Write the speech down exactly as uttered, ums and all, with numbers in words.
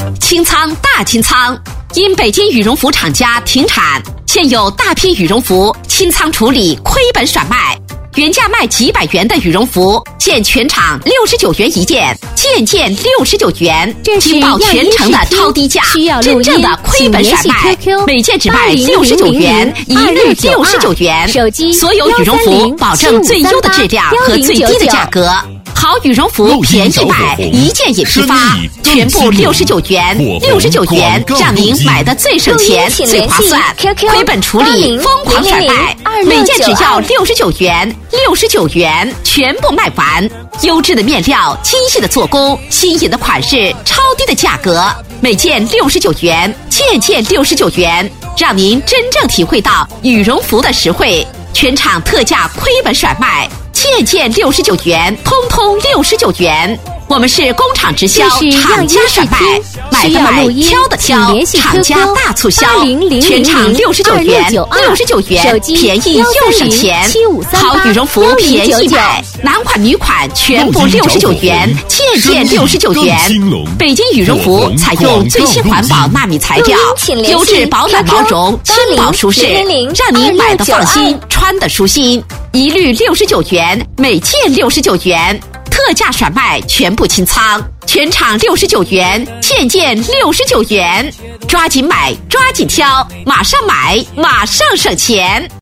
清仓大清仓，因北京羽绒服厂家停产，现有大批羽绒服清仓处理，亏本甩卖。原价卖几百元的羽绒服，现全场六十九元一件，件件六十九元，惊爆全城的超低价，真正的亏本甩卖，每件只卖六十九元，一律六十九元。所有羽绒服保证最优的质量和最低的价格。好羽绒服便宜买，一件也批发，全部六十九元，六十九元让您买的最省钱、最划算，亏本处理，疯狂甩卖，每件只要六十九元，六十九元全部卖完。优质的面料，精细的做工，新颖的款式，超低的价格，每件六十九元，件件六十九元，让您真正体会到羽绒服的实惠。全场特价亏本甩卖，件件六十九元，通通六十九元。我们是工厂直销，厂家甩卖，买的买，挑的挑，厂家大促销，全场六十九元，六十九元，便宜又省钱。好羽绒服便宜买，男款女款全部六十九元，件件六十九元。北京羽绒服采用最新环保纳米材料，优质保暖毛绒，轻薄舒适，让您买的放心，穿的舒心。一律六十九元，每件六十九元。特价甩卖，全部清仓，全场六十九元，件件六十九元，抓紧买，抓紧挑，马上买，马上省钱。